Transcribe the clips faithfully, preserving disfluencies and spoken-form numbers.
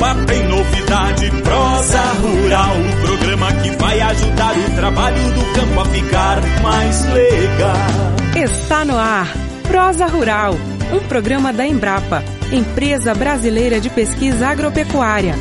Embrapa tem novidade. Prosa Rural, o programa que vai ajudar o trabalho do campo a ficar mais legal. Está no ar Prosa Rural, um programa da Embrapa, Empresa Brasileira de Pesquisa Agropecuária.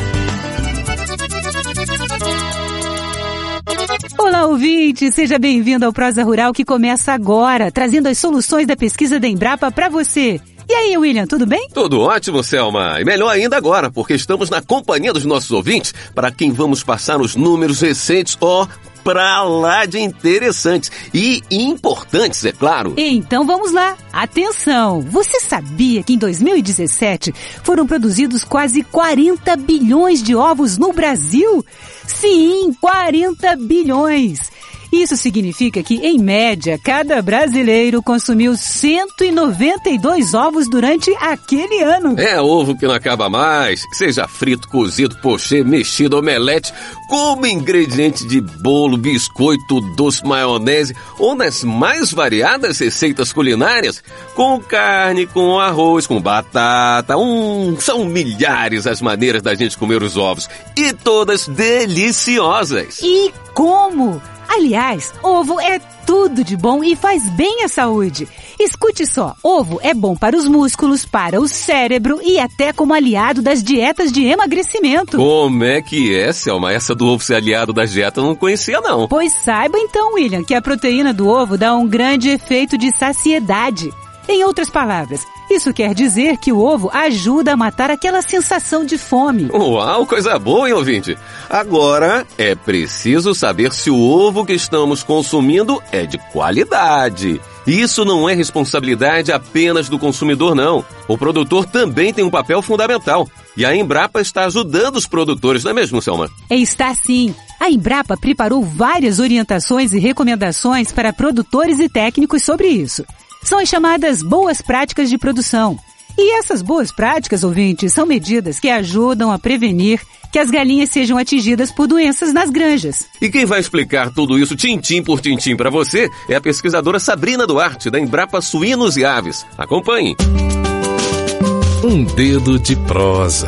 Olá, ouvinte! Seja bem-vindo ao Prosa Rural, que começa agora, trazendo as soluções da pesquisa da Embrapa para você. E aí, William, tudo bem? Tudo ótimo, Selma. E melhor ainda agora, porque estamos na companhia dos nossos ouvintes, para quem vamos passar os números recentes, ó, pra lá de interessantes e importantes, é claro. Então vamos lá. Atenção! Você sabia que em dois mil e dezessete foram produzidos quase quarenta bilhões de ovos no Brasil? Sim, quarenta bilhões! Isso significa que, em média, cada brasileiro consumiu cento e noventa e dois ovos durante aquele ano. É ovo que não acaba mais, seja frito, cozido, pochê, mexido, omelete, como ingrediente de bolo, biscoito, doce, maionese ou nas mais variadas receitas culinárias, com carne, com arroz, com batata. Hum, são milhares as maneiras da gente comer os ovos e todas deliciosas. E como? Aliás, ovo é tudo de bom e faz bem à saúde. Escute só, ovo é bom para os músculos, para o cérebro e até como aliado das dietas de emagrecimento. Como é que é, Selma? Essa do ovo ser aliado das dietas eu não conhecia, não. Pois saiba então, William, que a proteína do ovo dá um grande efeito de saciedade. Em outras palavras, isso quer dizer que o ovo ajuda a matar aquela sensação de fome. Uau, coisa boa, hein, ouvinte? Agora, é preciso saber se o ovo que estamos consumindo é de qualidade. Isso não é responsabilidade apenas do consumidor, não. O produtor também tem um papel fundamental. E a Embrapa está ajudando os produtores, não é mesmo, Selma? Está sim. A Embrapa preparou várias orientações e recomendações para produtores e técnicos sobre isso. São as chamadas boas práticas de produção. E essas boas práticas, ouvintes, são medidas que ajudam a prevenir que as galinhas sejam atingidas por doenças nas granjas. E quem vai explicar tudo isso tintim por tintim para você é a pesquisadora Sabrina Duarte, da Embrapa Suínos e Aves. Acompanhe. Um dedo de prosa.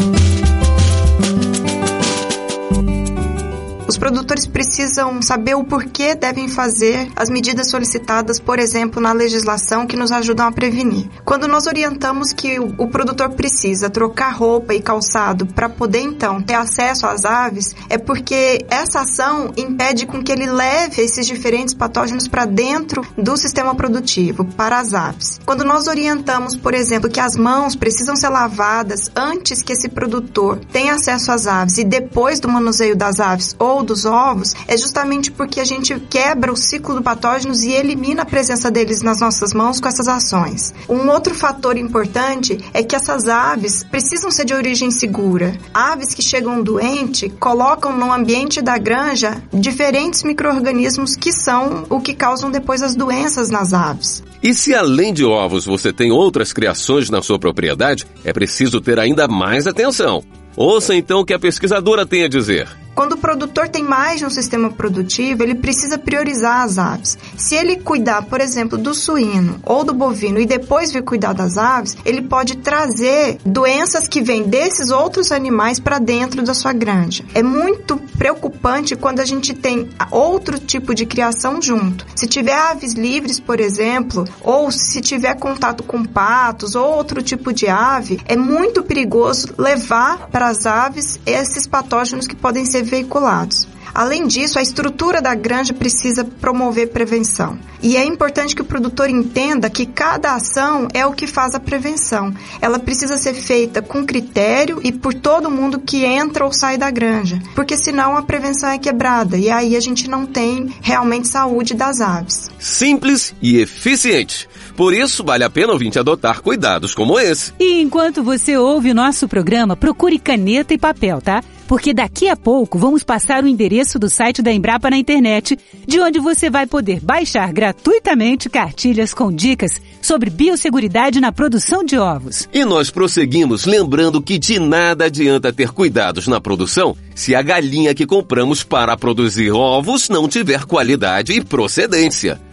Os produtores precisam saber o porquê devem fazer as medidas solicitadas, por exemplo, na legislação que nos ajudam a prevenir. Quando nós orientamos que o, o produtor precisa trocar roupa e calçado para poder, então, ter acesso às aves, é porque essa ação impede com que ele leve esses diferentes patógenos para dentro do sistema produtivo, para as aves. Quando nós orientamos, por exemplo, que as mãos precisam ser lavadas antes que esse produtor tenha acesso às aves e depois do manuseio das aves ou dos ovos, é justamente porque a gente quebra o ciclo do patógenos e elimina a presença deles nas nossas mãos com essas ações. Um outro fator importante é que essas aves precisam ser de origem segura. Aves que chegam doentes colocam no ambiente da granja diferentes micro-organismos que são o que causam depois as doenças nas aves. E se além de ovos você tem outras criações na sua propriedade, é preciso ter ainda mais atenção. Ouça então o que a pesquisadora tem a dizer. Quando o produtor tem mais de um sistema produtivo, ele precisa priorizar as aves. Se ele cuidar, por exemplo, do suíno ou do bovino e depois vir cuidar das aves, ele pode trazer doenças que vêm desses outros animais para dentro da sua granja. É muito preocupante quando a gente tem outro tipo de criação junto. Se tiver aves livres, por exemplo, ou se tiver contato com patos ou outro tipo de ave, é muito perigoso levar para as aves esses patógenos que podem ser veiculados. Além disso, a estrutura da granja precisa promover prevenção. E é importante que o produtor entenda que cada ação é o que faz a prevenção. Ela precisa ser feita com critério e por todo mundo que entra ou sai da granja, porque senão a prevenção é quebrada e aí a gente não tem realmente saúde das aves. Simples e eficiente. Por isso, vale a pena, ouvinte, adotar cuidados como esse. E enquanto você ouve o nosso programa, procure caneta e papel, tá? Porque daqui a pouco vamos passar o endereço do site da Embrapa na internet, de onde você vai poder baixar gratuitamente cartilhas com dicas sobre biosseguridade na produção de ovos. E nós prosseguimos lembrando que de nada adianta ter cuidados na produção se a galinha que compramos para produzir ovos não tiver qualidade e procedência.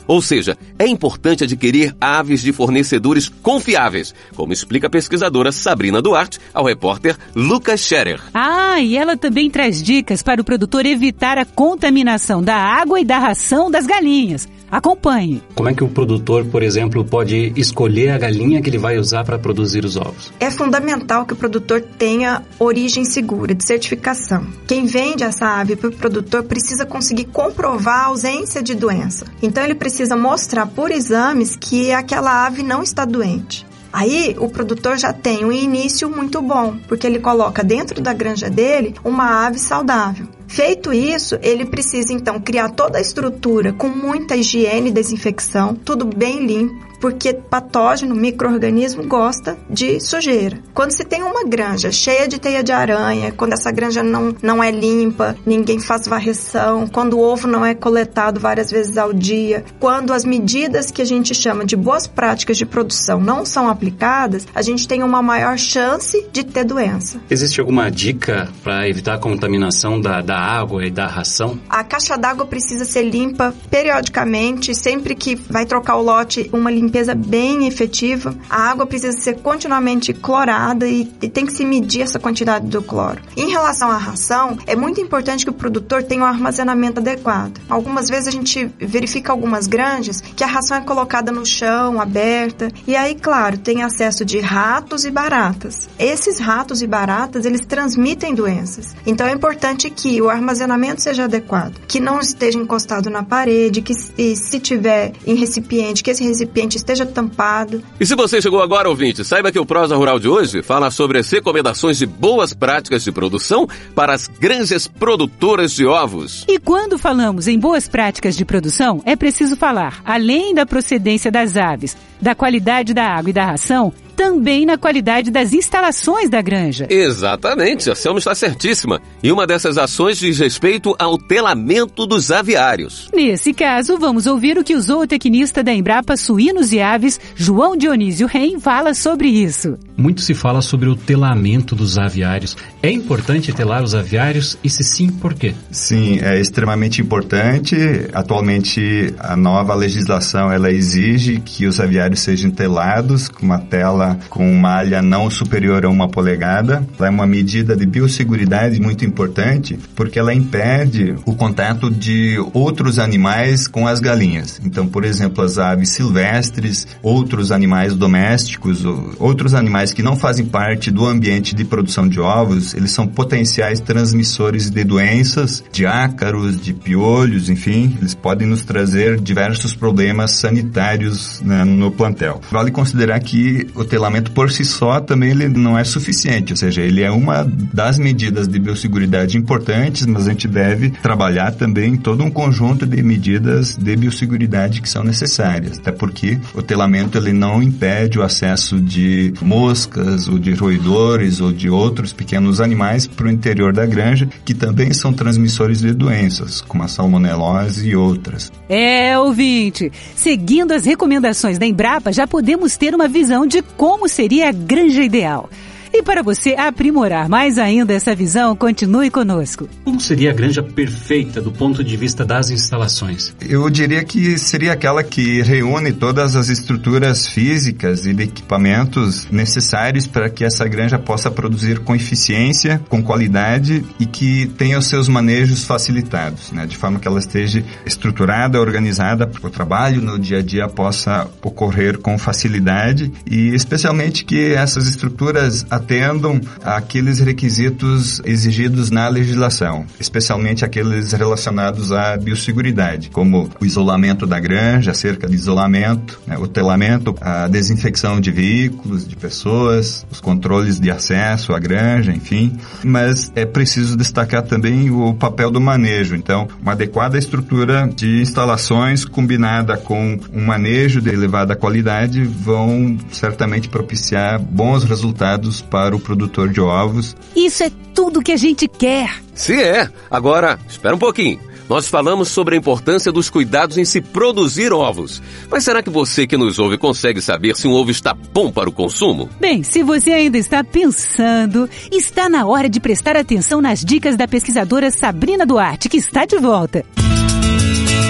Ou seja, é importante adquirir aves de fornecedores confiáveis, como explica a pesquisadora Sabrina Duarte ao repórter Lucas Scherer. Ah, e ela também traz dicas para o produtor evitar a contaminação da água e da ração das galinhas. Acompanhe. Como é que o produtor, por exemplo, pode escolher a galinha que ele vai usar para produzir os ovos? É fundamental que o produtor tenha origem segura, de certificação. Quem vende essa ave para o produtor precisa conseguir comprovar a ausência de doença. Então ele precisa mostrar por exames que aquela ave não está doente. Aí o produtor já tem um início muito bom, porque ele coloca dentro da granja dele uma ave saudável. Feito isso, ele precisa então criar toda a estrutura com muita higiene e desinfecção, tudo bem limpo, porque patógeno, micro-organismo, gosta de sujeira. Quando se tem uma granja cheia de teia de aranha, quando essa granja não, não é limpa, ninguém faz varreção, quando o ovo não é coletado várias vezes ao dia, quando as medidas que a gente chama de boas práticas de produção não são aplicadas, a gente tem uma maior chance de ter doença. Existe alguma dica para evitar a contaminação da, da água e da ração? A caixa d'água precisa ser limpa periodicamente, sempre que vai trocar o lote, uma limpeza bem efetiva. A água precisa ser continuamente clorada e, e tem que se medir essa quantidade do cloro. Em relação à ração, é muito importante que o produtor tenha um armazenamento adequado. Algumas vezes a gente verifica algumas granjas que a ração é colocada no chão, aberta, e aí, claro, tem acesso de ratos e baratas. Esses ratos e baratas, eles transmitem doenças. Então é importante que o armazenamento seja adequado, que não esteja encostado na parede, que e, se tiver em recipiente, que esse recipiente esteja tampado. E se você chegou agora, ouvinte, saiba que o Prosa Rural de hoje fala sobre as recomendações de boas práticas de produção para as granjas produtoras de ovos. E quando falamos em boas práticas de produção, é preciso falar, além da procedência das aves, da qualidade da água e da ração, também na qualidade das instalações da granja. Exatamente, a Selma está certíssima. E uma dessas ações diz respeito ao telamento dos aviários. Nesse caso, vamos ouvir o que o zootecnista da Embrapa Suínos e Aves, João Dionísio Reim, fala sobre isso. Muito se fala sobre o telamento dos aviários. É importante telar os aviários e se sim, por quê? Sim, é extremamente importante. Atualmente, a nova legislação ela exige que os aviários sejam telados com uma tela com malha não superior a uma polegada. Ela é uma medida de biosseguridade muito importante porque ela impede o contato de outros animais com as galinhas. Então, por exemplo, as aves silvestres, outros animais domésticos, outros animais que não fazem parte do ambiente de produção de ovos, eles são potenciais transmissores de doenças, de ácaros, de piolhos, enfim, eles podem nos trazer diversos problemas sanitários, né, no plantel. Vale considerar que o telamento por si só também ele não é suficiente, ou seja, ele é uma das medidas de biosseguridade importantes, mas a gente deve trabalhar também todo um conjunto de medidas de biosseguridade que são necessárias, até porque o telamento ele não impede o acesso de moscas ou de roedores ou de outros pequenos animais para o interior da granja, que também são transmissores de doenças, como a salmonelose e outras. É, ouvinte, seguindo as recomendações da Embrapa, já podemos ter uma visão de como seria a granja ideal. E para você aprimorar mais ainda essa visão, continue conosco. Como seria a granja perfeita do ponto de vista das instalações? Eu diria que seria aquela que reúne todas as estruturas físicas e de equipamentos necessários para que essa granja possa produzir com eficiência, com qualidade e que tenha os seus manejos facilitados, né? De forma que ela esteja estruturada, organizada, para que o trabalho no dia a dia possa ocorrer com facilidade e especialmente que essas estruturas atendam àqueles requisitos exigidos na legislação, especialmente aqueles relacionados à biosseguridade, como o isolamento da granja, a cerca de isolamento, né, o telamento, a desinfecção de veículos, de pessoas, os controles de acesso à granja, enfim. Mas é preciso destacar também o papel do manejo. Então, uma adequada estrutura de instalações combinada com um manejo de elevada qualidade vão certamente propiciar bons resultados para o produtor de ovos. Isso é tudo que a gente quer. Se é. Agora, espera um pouquinho. Nós falamos sobre a importância dos cuidados em se produzir ovos. Mas será que você que nos ouve consegue saber se um ovo está bom para o consumo? Bem, se você ainda está pensando, está na hora de prestar atenção nas dicas da pesquisadora Sabrina Duarte, que está de volta.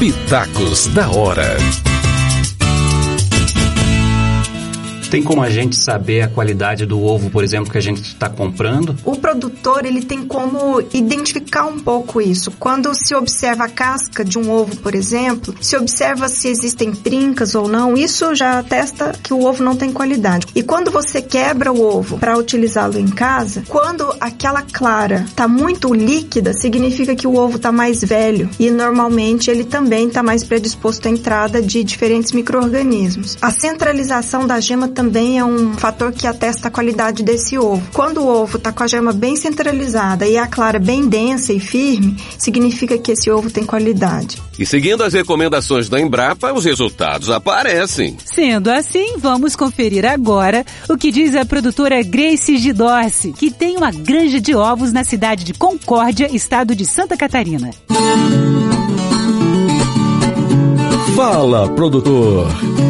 Pitacos da Hora. Tem como a gente saber a qualidade do ovo, por exemplo, que a gente está comprando? O produtor, ele tem como identificar um pouco isso. Quando se observa a casca de um ovo, por exemplo, se observa se existem trincas ou não, isso já atesta que o ovo não tem qualidade. E quando você quebra o ovo para utilizá-lo em casa, quando aquela clara está muito líquida, significa que o ovo está mais velho e normalmente ele também está mais predisposto à entrada de diferentes micro-organismos. A centralização da gema também também é um fator que atesta a qualidade desse ovo. Quando o ovo está com a gema bem centralizada e a clara bem densa e firme, significa que esse ovo tem qualidade. E seguindo as recomendações da Embrapa, os resultados aparecem. Sendo assim, vamos conferir agora o que diz a produtora Grace Gidorce, que tem uma granja de ovos na cidade de Concórdia, estado de Santa Catarina. Fala, produtor!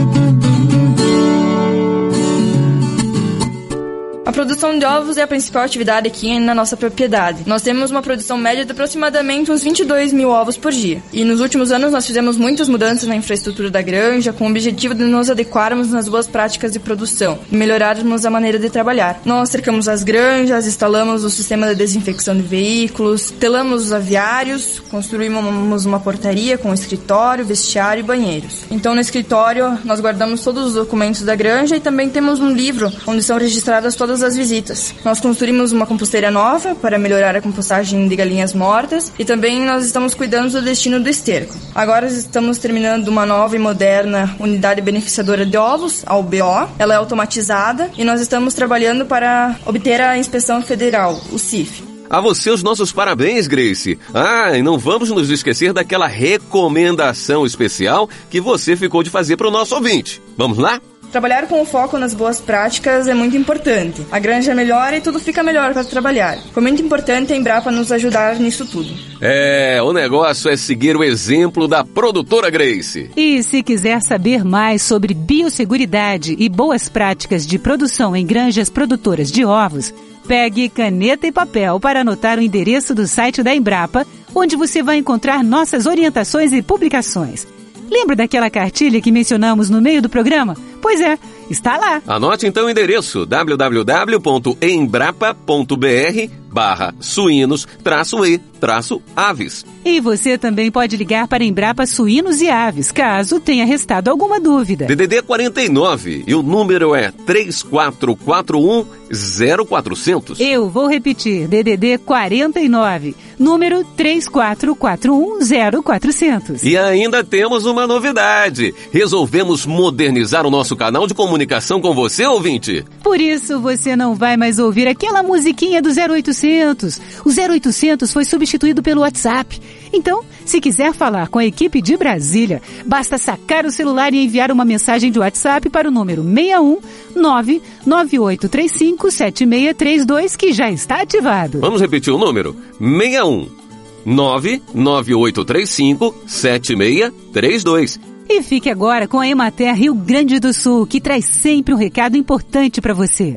A produção de ovos é a principal atividade aqui na nossa propriedade. Nós temos uma produção média de aproximadamente uns vinte e dois mil ovos por dia. E nos últimos anos nós fizemos muitas mudanças na infraestrutura da granja com o objetivo de nos adequarmos nas boas práticas de produção e melhorarmos a maneira de trabalhar. Nós cercamos as granjas, instalamos o sistema de desinfecção de veículos, telamos os aviários, construímos uma portaria com escritório, vestiário e banheiros. Então no escritório nós guardamos todos os documentos da granja e também temos um livro onde são registradas todas as visitas. Nós construímos uma composteira nova para melhorar a compostagem de galinhas mortas e também nós estamos cuidando do destino do esterco. Agora estamos terminando uma nova e moderna unidade beneficiadora de ovos, a U B O. Ela é automatizada e nós estamos trabalhando para obter a inspeção federal, o C I F. A você os nossos parabéns, Grace. Ah, e não vamos nos esquecer daquela recomendação especial que você ficou de fazer para o nosso ouvinte. Vamos lá? Trabalhar com o foco nas boas práticas é muito importante. A granja melhora e tudo fica melhor para trabalhar. Foi muito importante a Embrapa nos ajudar nisso tudo. É, o negócio é seguir o exemplo da produtora Grace. E se quiser saber mais sobre biosseguridade e boas práticas de produção em granjas produtoras de ovos, pegue caneta e papel para anotar o endereço do site da Embrapa, onde você vai encontrar nossas orientações e publicações. Lembra daquela cartilha que mencionamos no meio do programa? Pois é, está lá. Anote então o endereço w w w ponto embrapa ponto b r barra suínos traço e traço aves. E você também pode ligar para Embrapa Suínos e Aves, caso tenha restado alguma dúvida. D D D quarenta e nove e o número é três quatro quatro um zero quatro zero zero. Eu vou repetir, D D D quarenta e nove, número três quatro quatro um zero quatro zero zero. E ainda temos uma novidade. Resolvemos modernizar o nosso canal de comunicação com você, ouvinte. Por isso você não vai mais ouvir aquela musiquinha do zero oitocentos. O zero oitocentos foi substituído pelo WhatsApp. Então, se quiser falar com a equipe de Brasília, basta sacar o celular e enviar uma mensagem de WhatsApp para o número seis um nove nove oito três cinco sete seis três dois, que já está ativado. Vamos repetir o número? seis um nove nove oito três cinco sete seis três dois. E fique agora com a Emater Rio Grande do Sul, que traz sempre um recado importante para você.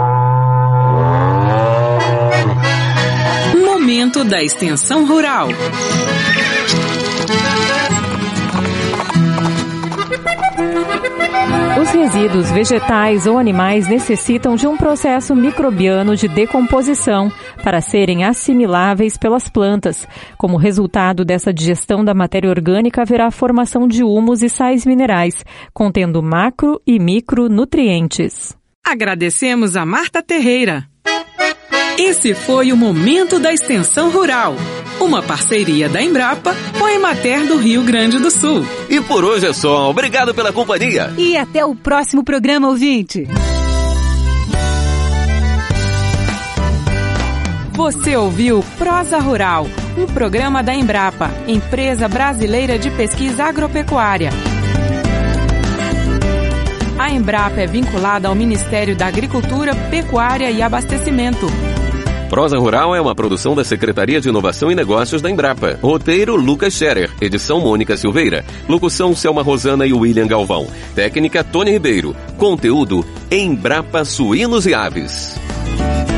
Momento da Extensão Rural. Os resíduos vegetais ou animais necessitam de um processo microbiano de decomposição para serem assimiláveis pelas plantas. Como resultado dessa digestão da matéria orgânica, haverá a formação de humus e sais minerais, contendo macro e micronutrientes. Agradecemos a Marta Terreira. Esse foi o Momento da Extensão Rural, uma parceria da Embrapa com a Emater do Rio Grande do Sul. E por hoje é só. Obrigado pela companhia. E até o próximo programa, ouvinte. Você ouviu Prosa Rural, um programa da Embrapa, Empresa Brasileira de Pesquisa Agropecuária. A Embrapa é vinculada ao Ministério da Agricultura, Pecuária e Abastecimento. Prosa Rural é uma produção da Secretaria de Inovação e Negócios da Embrapa. Roteiro, Lucas Scherer. Edição, Mônica Silveira. Locução, Selma Rosana e William Galvão. Técnica, Tony Ribeiro. Conteúdo, Embrapa Suínos e Aves.